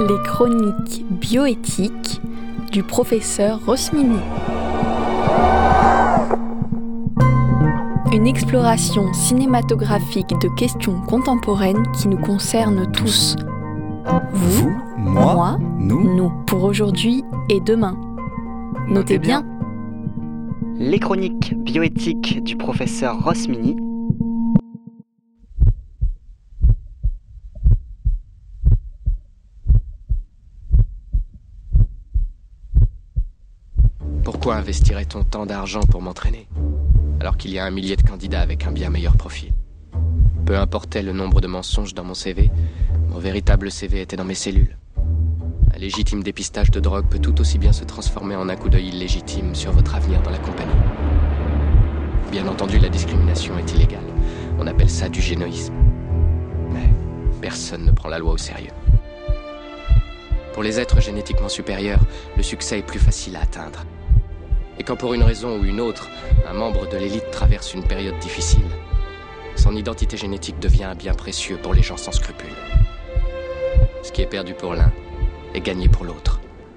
Les chroniques bioéthiques du professeur Rosmini. Une exploration cinématographique de questions contemporaines qui nous concernent tous. Vous, moi, nous. Pour aujourd'hui et demain. Notez bien. Les chroniques bioéthiques du professeur Rosmini. Pourquoi investirait-on tant d'argent pour m'entraîner, alors qu'il y a 1 millier de candidats avec un bien meilleur profil? Peu importait le nombre de mensonges dans mon CV, mon véritable CV était dans mes cellules. Un légitime dépistage de drogue peut tout aussi bien se transformer en un coup d'œil illégitime sur votre avenir dans la compagnie. Bien entendu, la discrimination est illégale. On appelle ça du génoïsme. Mais personne ne prend la loi au sérieux. Pour les êtres génétiquement supérieurs, le succès est plus facile à atteindre. Et quand pour une raison ou une autre, un membre de l'élite traverse une période difficile, son identité génétique devient un bien précieux pour les gens sans scrupules. Ce qui est perdu pour l'un est gagné pour l'autre.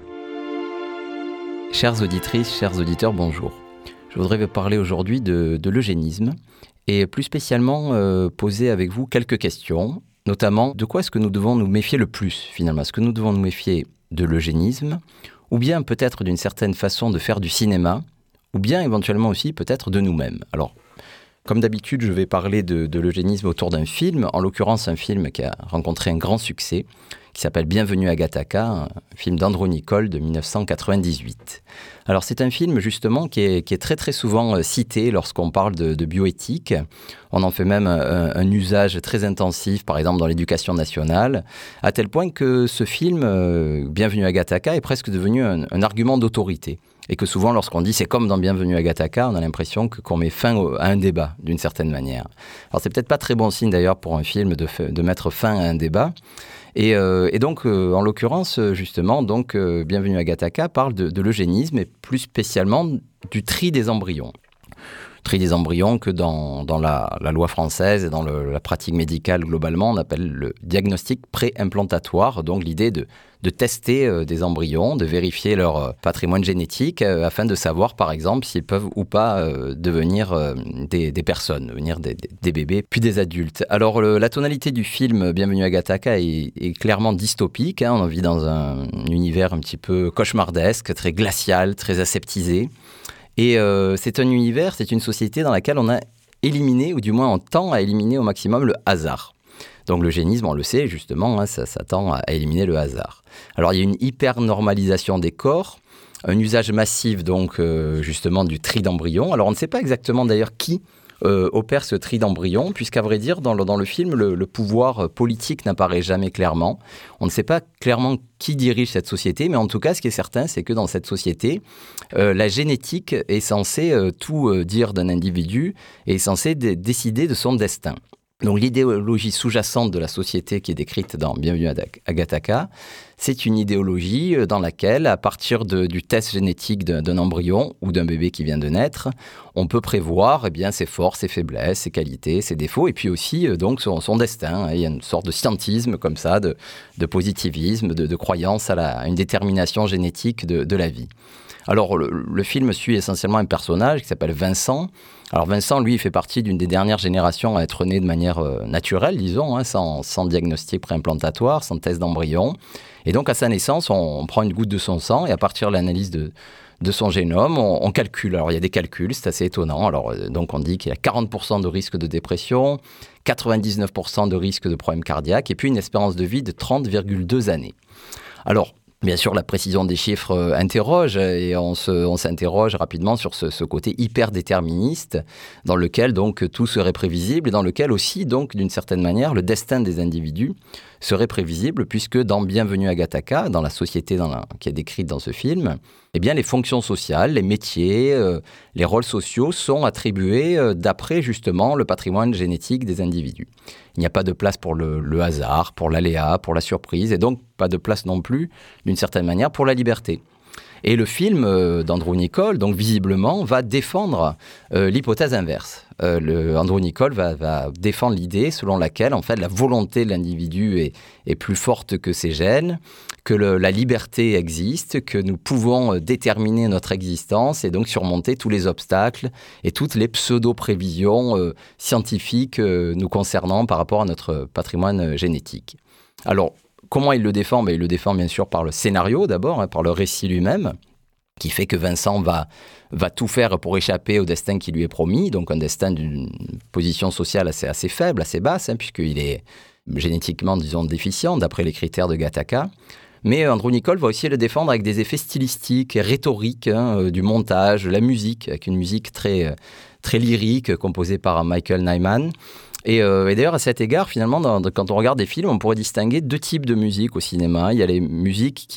Chères auditrices, chers auditeurs, bonjour. Je voudrais vous parler aujourd'hui de l'eugénisme et plus spécialement poser avec vous quelques questions, notamment de quoi est-ce que nous devons nous méfier le plus finalement? Est-ce que nous devons nous méfier de l'eugénisme ou bien peut-être d'une certaine façon de faire du cinéma, ou bien éventuellement aussi peut-être de nous-mêmes. Alors, comme d'habitude, je vais parler de l'eugénisme autour d'un film, en l'occurrence un film qui a rencontré un grand succès, qui s'appelle Bienvenue à Gattaca, un film d'Andro-Nicole de 1998. Alors c'est un film justement qui est très très souvent cité lorsqu'on parle de bioéthique. On en fait même un usage très intensif, par exemple dans l'éducation nationale, à tel point que ce film, Bienvenue à Gattaca, est presque devenu un argument d'autorité. Et que souvent, lorsqu'on dit c'est comme dans Bienvenue à Gattaca, on a l'impression qu'on met fin à un débat, d'une certaine manière. Alors c'est peut-être pas très bon signe d'ailleurs pour un film de mettre fin à un débat. Et donc, en l'occurrence, justement, Bienvenue à Gattaca parle de l'eugénisme et plus spécialement du tri des embryons. Tri des embryons que dans la loi française et dans la pratique médicale globalement, on appelle le diagnostic pré-implantatoire, donc l'idée de tester des embryons, de vérifier leur patrimoine génétique afin de savoir, par exemple, s'ils peuvent ou pas devenir des personnes, devenir des bébés, puis des adultes. Alors, la tonalité du film Bienvenue à Gattaca est clairement dystopique. On vit dans un univers un petit peu cauchemardesque, très glacial, très aseptisé. Et c'est un univers, c'est une société dans laquelle on a éliminé, ou du moins on tend à éliminer au maximum le hasard. Donc l'eugénisme, on le sait justement, ça tend à éliminer le hasard. Alors il y a une hyper-normalisation des corps, un usage massif donc justement du tri d'embryons. Alors on ne sait pas exactement d'ailleurs qui opère ce tri d'embryons, puisqu'à vrai dire, dans le film, le pouvoir politique n'apparaît jamais clairement. On ne sait pas clairement qui dirige cette société, mais en tout cas, ce qui est certain, c'est que dans cette société, la génétique est censée tout dire d'un individu et est censée décider de son destin. Donc l'idéologie sous-jacente de la société qui est décrite dans Bienvenue à Gattaca, c'est une idéologie dans laquelle, à partir du test génétique d'un embryon ou d'un bébé qui vient de naître, on peut prévoir ses forces, ses faiblesses, ses qualités, ses défauts, et puis aussi donc son destin. Il y a une sorte de scientisme comme ça, de positivisme, de croyance à une détermination génétique de la vie. Alors, le film suit essentiellement un personnage qui s'appelle Vincent. Alors, Vincent, lui, il fait partie d'une des dernières générations à être né de manière naturelle, disons, sans diagnostic préimplantatoire, sans test d'embryon. Et donc, à sa naissance, on prend une goutte de son sang et à partir de l'analyse de son génome, on calcule. Alors, il y a des calculs, c'est assez étonnant. Alors, donc, on dit qu'il y a 40% de risque de dépression, 99% de risque de problème cardiaque et puis une espérance de vie de 30,2 années. Alors, bien sûr, la précision des chiffres interroge et on s'interroge rapidement sur ce côté hyper déterministe dans lequel donc tout serait prévisible et dans lequel aussi donc d'une certaine manière le destin des individus serait prévisible puisque dans Bienvenue à Gattaca, dans la société qui est décrite dans ce film, eh bien les fonctions sociales, les métiers, les rôles sociaux sont attribués d'après justement le patrimoine génétique des individus. Il n'y a pas de place pour le hasard, pour l'aléa, pour la surprise et donc pas de place non plus d'une certaine manière pour la liberté. Et le film d'Andrew Niccol, donc visiblement, va défendre l'hypothèse inverse. Andrew Niccol va défendre l'idée selon laquelle, en fait, la volonté de l'individu est plus forte que ses gènes, que la liberté existe, que nous pouvons déterminer notre existence et donc surmonter tous les obstacles et toutes les pseudo-prévisions scientifiques nous concernant par rapport à notre patrimoine génétique. Alors, comment il le défend ? Il le défend bien sûr par le scénario d'abord, par le récit lui-même, qui fait que Vincent va tout faire pour échapper au destin qui lui est promis, donc un destin d'une position sociale assez faible, assez basse, puisqu'il est génétiquement, disons, déficient, d'après les critères de Gattaca. Mais Andrew Niccol va aussi le défendre avec des effets stylistiques et rhétoriques, du montage, la musique, avec une musique très, très lyrique, composée par Michael Nyman. Et d'ailleurs, à cet égard, finalement, quand on regarde des films, on pourrait distinguer deux types de musique au cinéma. Il y a les musiques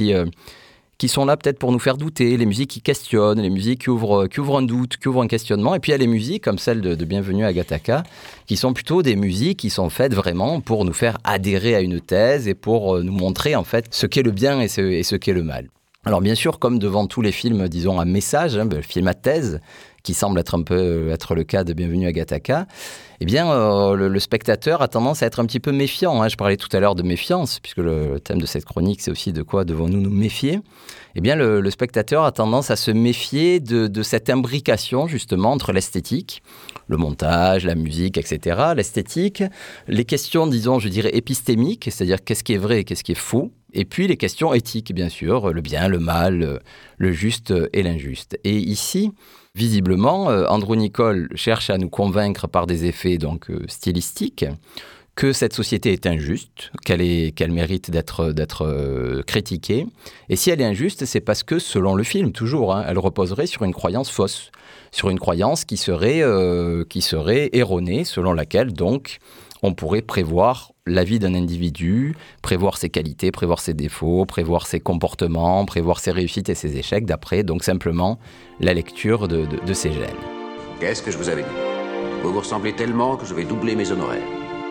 qui sont là peut-être pour nous faire douter, les musiques qui questionnent, les musiques qui ouvrent un doute, qui ouvrent un questionnement. Et puis il y a les musiques, comme celle de Bienvenue à Gattaca, qui sont plutôt des musiques qui sont faites vraiment pour nous faire adhérer à une thèse et pour nous montrer en fait ce qu'est le bien et ce qu'est le mal. Alors bien sûr, comme devant tous les films, disons, à message, le film à thèse, qui semble être le cas de Bienvenue à Gattaca, eh bien, le spectateur a tendance à être un petit peu méfiant. Je parlais tout à l'heure de méfiance, puisque le thème de cette chronique, c'est aussi de quoi devons-nous nous méfier. Eh bien, le spectateur a tendance à se méfier de cette imbrication, justement, entre l'esthétique, le montage, la musique, etc., l'esthétique, les questions, disons, je dirais, épistémiques, c'est-à-dire qu'est-ce qui est vrai et qu'est-ce qui est faux, et puis les questions éthiques, bien sûr, le bien, le mal, le juste et l'injuste. Et ici, visiblement, Andrew Niccol cherche à nous convaincre par des effets donc stylistiques que cette société est injuste, qu'elle mérite d'être critiquée. Et si elle est injuste, c'est parce que, selon le film, toujours, elle reposerait sur une croyance fausse, sur une croyance qui serait erronée, selon laquelle, donc, on pourrait prévoir la vie d'un individu, prévoir ses qualités, prévoir ses défauts, prévoir ses comportements, prévoir ses réussites et ses échecs, d'après, donc, simplement, la lecture de ses gènes. Qu'est-ce que je vous avais dit ? Vous vous ressemblez tellement que je vais doubler mes honoraires.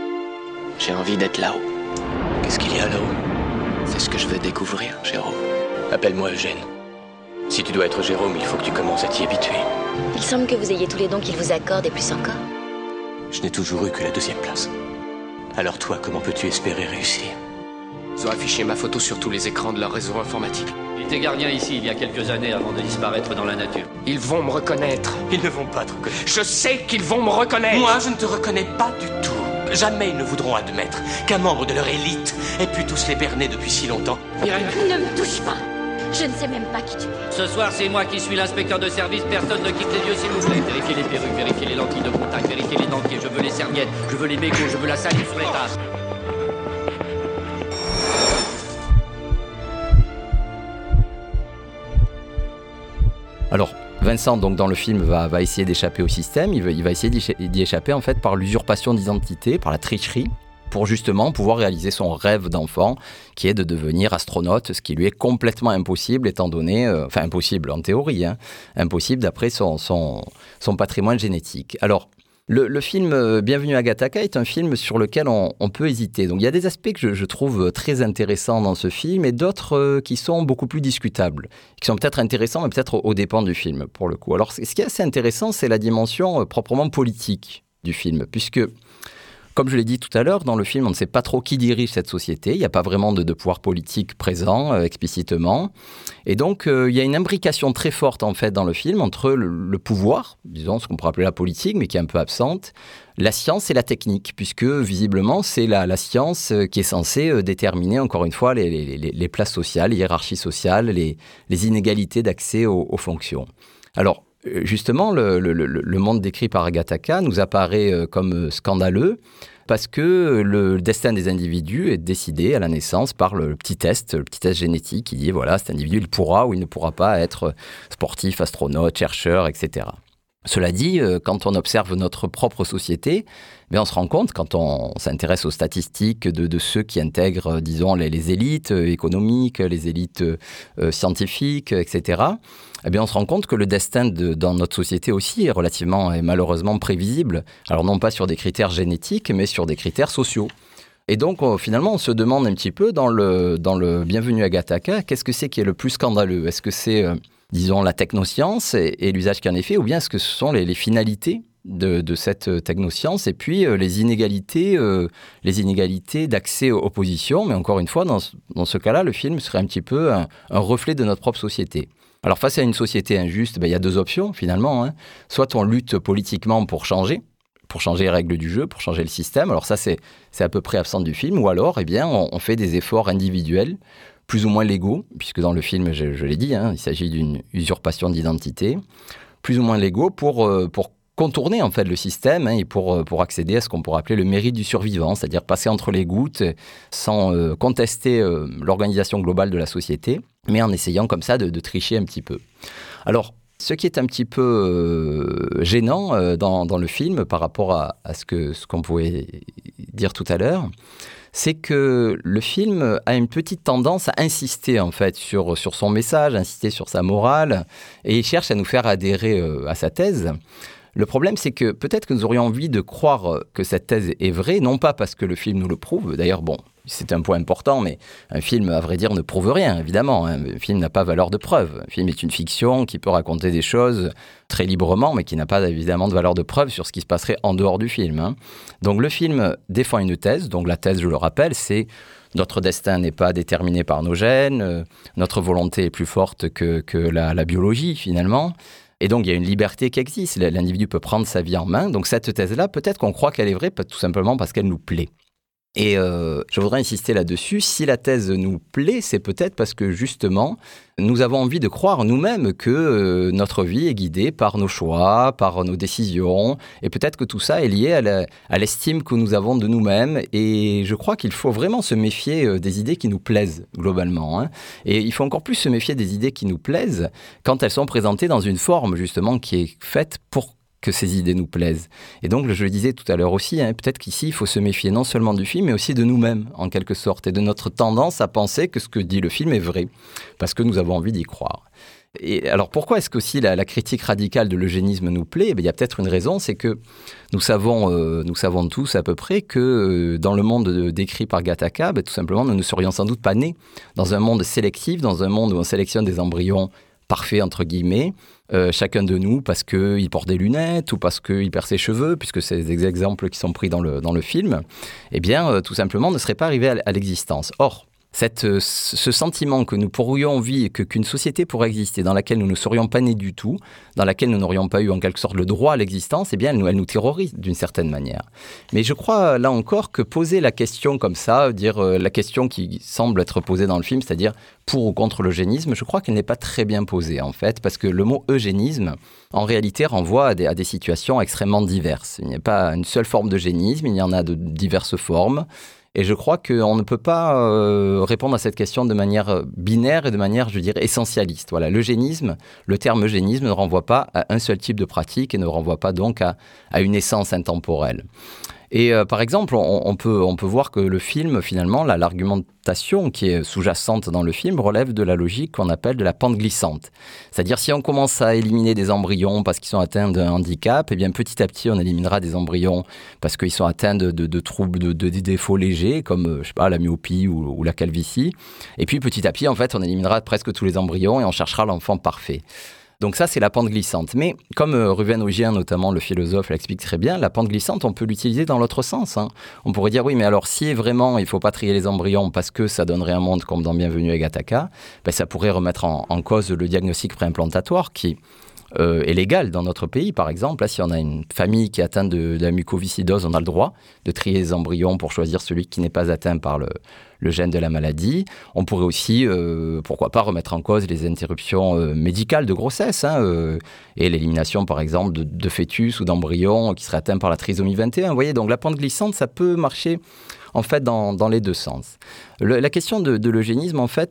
J'ai envie d'être là-haut. Qu'est-ce qu'il y a là-haut ? C'est ce que je veux découvrir, Jérôme. Appelle-moi Eugène. Si tu dois être Jérôme, il faut que tu commences à t'y habituer. Il semble que vous ayez tous les dons qu'il vous accorde et plus encore. Je n'ai toujours eu que la 2e place. Alors toi, comment peux-tu espérer réussir ? Ils ont affiché ma photo sur tous les écrans de leur réseau informatique. Il était gardien ici il y a quelques années avant de disparaître dans la nature. Ils vont me reconnaître. Ils ne vont pas te reconnaître. Je sais qu'ils vont me reconnaître. Moi, je ne te reconnais pas du tout. Jamais ils ne voudront admettre qu'un membre de leur élite ait pu tous les berner depuis si longtemps. Ne me touche pas. Je ne sais même pas qui tu es. Ce soir, c'est moi qui suis l'inspecteur de service. Personne ne quitte les lieux, s'il vous plaît. Vérifiez les perruques, vérifiez les lentilles de contact, vérifiez les dentiers. Je veux les serviettes, je veux les mégots, je veux la salive sur les tasses. Alors, Vincent, donc, dans le film, va essayer d'échapper au système. Il va essayer d'y échapper, en fait, par l'usurpation d'identité, par la tricherie, pour justement pouvoir réaliser son rêve d'enfant, qui est de devenir astronaute, ce qui lui est complètement impossible, étant donné, enfin impossible en théorie, impossible d'après son patrimoine génétique. Alors, le film Bienvenue à Gattaca est un film sur lequel on peut hésiter. Donc il y a des aspects que je trouve très intéressants dans ce film et d'autres qui sont beaucoup plus discutables, qui sont peut-être intéressants mais peut-être aux dépens du film pour le coup. Alors ce qui est assez intéressant, c'est la dimension proprement politique du film, puisque comme je l'ai dit tout à l'heure, dans le film, on ne sait pas trop qui dirige cette société. Il n'y a pas vraiment de pouvoir politique présent explicitement. Et donc, il y a une imbrication très forte, en fait, dans le film entre le pouvoir, disons ce qu'on pourrait appeler la politique, mais qui est un peu absente, la science et la technique, puisque, visiblement, c'est la science qui est censée déterminer, encore une fois, les places sociales, les hiérarchies sociales, les inégalités d'accès aux fonctions. Alors, justement, le monde décrit par Gattaca nous apparaît comme scandaleux parce que le destin des individus est décidé à la naissance par le petit test génétique qui dit, voilà, cet individu, il pourra ou il ne pourra pas être sportif, astronaute, chercheur, etc. Cela dit, quand on observe notre propre société, on se rend compte, quand on s'intéresse aux statistiques de ceux qui intègrent, disons, les élites économiques, les élites scientifiques, etc., on se rend compte que le destin dans notre société aussi est relativement et malheureusement prévisible. Alors non pas sur des critères génétiques, mais sur des critères sociaux. Et donc, finalement, on se demande un petit peu dans le Bienvenue à Gattaca, qu'est-ce que c'est qui est le plus scandaleux ? Est-ce que c'est, disons, la technoscience et l'usage qui en est fait, ou bien est-ce que ce sont les finalités de cette technoscience et puis les inégalités d'accès aux positions. Mais encore une fois, dans ce cas-là, le film serait un petit peu un reflet de notre propre société. Alors, face à une société injuste, il y a deux options, finalement. Hein. Soit on lutte politiquement pour changer les règles du jeu, pour changer le système. Alors ça, c'est à peu près absent du film. Ou alors, on fait des efforts individuels, plus ou moins légaux, puisque dans le film, je l'ai dit, il s'agit d'une usurpation d'identité, plus ou moins légaux pour contourner en fait le système et pour accéder à ce qu'on pourrait appeler le mérite du survivant, c'est-à-dire passer entre les gouttes sans contester l'organisation globale de la société, mais en essayant comme ça de tricher un petit peu. Alors, ce qui est un petit peu gênant dans le film par rapport à ce qu'on pouvait dire tout à l'heure, c'est que le film a une petite tendance à insister en fait sur son message, insister sur sa morale, et il cherche à nous faire adhérer à sa thèse. Le problème, c'est que peut-être que nous aurions envie de croire que cette thèse est vraie, non pas parce que le film nous le prouve. D'ailleurs, c'est un point important, mais un film, à vrai dire, ne prouve rien, évidemment. Un film n'a pas valeur de preuve. Un film est une fiction qui peut raconter des choses très librement, mais qui n'a pas évidemment de valeur de preuve sur ce qui se passerait en dehors du film. Donc le film défend une thèse. Donc la thèse, je le rappelle, c'est notre destin n'est pas déterminé par nos gènes, notre volonté est plus forte que la biologie, finalement. Et donc, il y a une liberté qui existe. L'individu peut prendre sa vie en main. Donc, cette thèse-là, peut-être qu'on croit qu'elle est vraie, tout simplement parce qu'elle nous plaît. Et je voudrais insister là-dessus. Si la thèse nous plaît, c'est peut-être parce que, justement, nous avons envie de croire nous-mêmes que notre vie est guidée par nos choix, par nos décisions. Et peut-être que tout ça est lié à l'estime que nous avons de nous-mêmes. Et je crois qu'il faut vraiment se méfier des idées qui nous plaisent, globalement. Et il faut encore plus se méfier des idées qui nous plaisent quand elles sont présentées dans une forme, justement, qui est faite pour que ces idées nous plaisent. Et donc, je le disais tout à l'heure aussi, peut-être qu'ici, il faut se méfier non seulement du film, mais aussi de nous-mêmes, en quelque sorte, et de notre tendance à penser que ce que dit le film est vrai, parce que nous avons envie d'y croire. Et alors, pourquoi est-ce qu'aussi la critique radicale de l'eugénisme nous plaît ? Il y a peut-être une raison, c'est que nous savons tous à peu près que dans le monde décrit par Gattaca, tout simplement, nous ne serions sans doute pas nés dans un monde sélectif, dans un monde où on sélectionne des embryons parfait entre guillemets, chacun de nous parce qu'il porte des lunettes ou parce qu'il perd ses cheveux, puisque c'est des exemples qui sont pris dans le film, eh bien tout simplement ne serait pas arrivé à l'existence. Or, ce sentiment que nous pourrions vivre, qu'une société pourrait exister dans laquelle nous ne serions pas nés du tout, dans laquelle nous n'aurions pas eu en quelque sorte le droit à l'existence, eh bien elle nous terrorise d'une certaine manière. Mais je crois là encore que poser la question comme ça, dire la question qui semble être posée dans le film, c'est-à-dire pour ou contre l'eugénisme, je crois qu'elle n'est pas très bien posée en fait, parce que le mot eugénisme en réalité renvoie à des situations extrêmement diverses. Il n'y a pas une seule forme d'eugénisme, il y en a de diverses formes. Et je crois qu'on ne peut pas répondre à cette question de manière binaire et de manière, je dirais, essentialiste. Voilà, l'eugénisme, le terme eugénisme ne renvoie pas à un seul type de pratique et ne renvoie pas donc à une essence intemporelle. Et par exemple, on peut voir que le film, finalement, l'argumentation qui est sous-jacente dans le film relève de la logique qu'on appelle de la pente glissante. C'est-à-dire, si on commence à éliminer des embryons parce qu'ils sont atteints d'un handicap, eh bien, petit à petit, on éliminera des embryons parce qu'ils sont atteints de troubles, de défauts légers, comme, je sais pas, la myopie ou la calvitie. Et puis, petit à petit, en fait, on éliminera presque tous les embryons et on cherchera l'enfant parfait. Donc ça, c'est la pente glissante. Mais comme Ruven Augien, notamment le philosophe, l'explique très bien, la pente glissante, on peut l'utiliser dans l'autre sens. On pourrait dire, oui, mais alors si vraiment il ne faut pas trier les embryons parce que ça donnerait un monde comme dans Bienvenue à Gattaca, ça pourrait remettre en cause le diagnostic préimplantatoire qui est légal dans notre pays. Par exemple, là, si on a une famille qui est atteinte de la mucoviscidose, on a le droit de trier les embryons pour choisir celui qui n'est pas atteint par le gène de la maladie. On pourrait aussi, pourquoi pas, remettre en cause les interruptions médicales de grossesse et l'élimination, par exemple, de fœtus ou d'embryons qui seraient atteints par la trisomie 21. Vous voyez, donc la pente glissante, ça peut marcher en fait dans les deux sens. La question de l'eugénisme, en fait,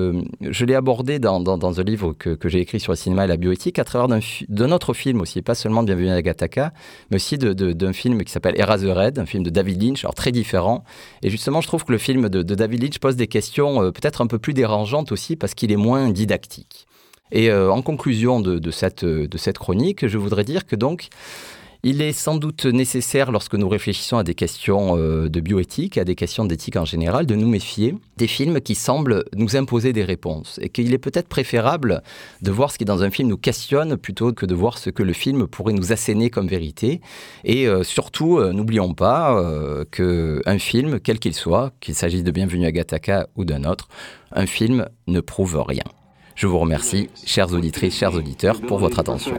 je l'ai abordée dans un livre que j'ai écrit sur le cinéma et la bioéthique à travers d'un autre film aussi, pas seulement Bienvenue à Gattaca, mais aussi d'un film qui s'appelle Eraserhead, un film de David Lynch, alors très différent. Et justement, je trouve que le film de David Lynch pose des questions peut-être un peu plus dérangeantes aussi parce qu'il est moins didactique. Et en conclusion de cette chronique, je voudrais dire que donc, Il est sans doute nécessaire, lorsque nous réfléchissons à des questions de bioéthique, à des questions d'éthique en général, de nous méfier des films qui semblent nous imposer des réponses. Et qu'il est peut-être préférable de voir ce qui dans un film nous questionne plutôt que de voir ce que le film pourrait nous asséner comme vérité. Et surtout, n'oublions pas qu'un film, quel qu'il soit, qu'il s'agisse de Bienvenue à Gattaca ou d'un autre, un film ne prouve rien. Je vous remercie, chères auditrices, chers auditeurs, pour votre attention.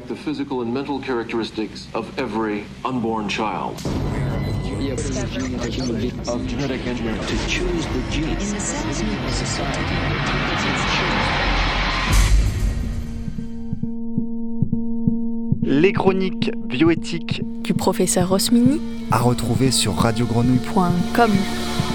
Les chroniques bioéthiques du professeur Rosmini à retrouver sur radiogrenouille.com.